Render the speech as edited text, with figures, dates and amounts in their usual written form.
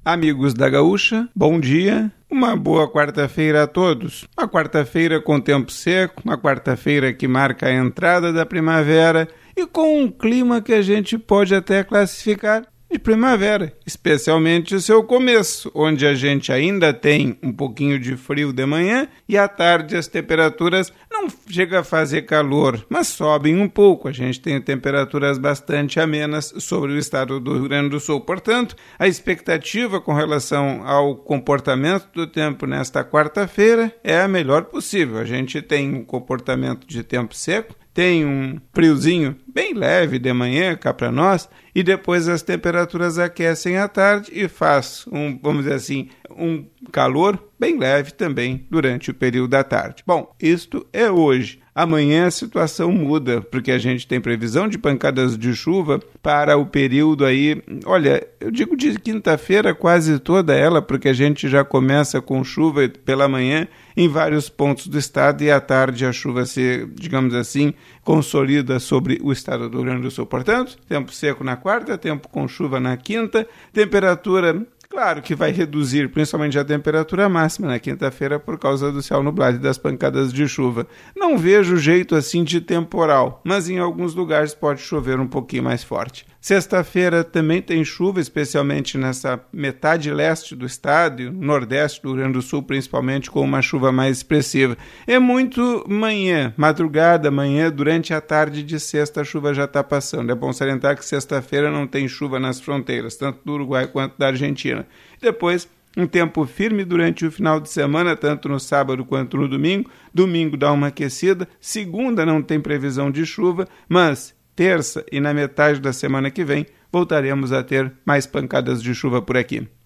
Amigos da Gaúcha, bom dia, uma boa quarta-feira a todos. Uma quarta-feira com tempo seco, uma quarta-feira que marca a entrada da primavera e com um clima que a gente pode até classificar de primavera, especialmente o seu começo, onde a gente ainda tem um pouquinho de frio de manhã e à tarde as temperaturas não chegam a fazer calor, mas sobem um pouco. A gente tem temperaturas bastante amenas sobre o estado do Rio Grande do Sul. Portanto, a expectativa com relação ao comportamento do tempo nesta quarta-feira é a melhor possível. A gente tem um comportamento de tempo seco, tem um friozinho bem leve de manhã cá para nós e depois as temperaturas aquecem à tarde e faz vamos dizer assim, um calor bem leve também durante o período da tarde. Bom, isto é hoje. Amanhã a situação muda, porque a gente tem previsão de pancadas de chuva para o período aí, olha, eu digo de quinta-feira quase toda ela, porque a gente já começa com chuva pela manhã em vários pontos do estado e à tarde a chuva se, digamos assim, consolida sobre o estado do Rio Grande do Sul. Portanto, tempo seco na quarta, tempo com chuva na quinta, temperatura... Claro que vai reduzir, principalmente a temperatura máxima na quinta-feira por causa do céu nublado e das pancadas de chuva. Não vejo jeito assim de temporal, mas em alguns lugares pode chover um pouquinho mais forte. Sexta-feira também tem chuva, especialmente nessa metade leste do estado, e nordeste do Rio Grande do Sul, principalmente com uma chuva mais expressiva. É muito manhã, madrugada, manhã, durante a tarde de sexta a chuva já está passando. É bom salientar que sexta-feira não tem chuva nas fronteiras, tanto do Uruguai quanto da Argentina. Depois, um tempo firme durante o final de semana, tanto no sábado quanto no domingo. Domingo dá uma aquecida, segunda não tem previsão de chuva, mas terça e na metade da semana que vem voltaremos a ter mais pancadas de chuva por aqui.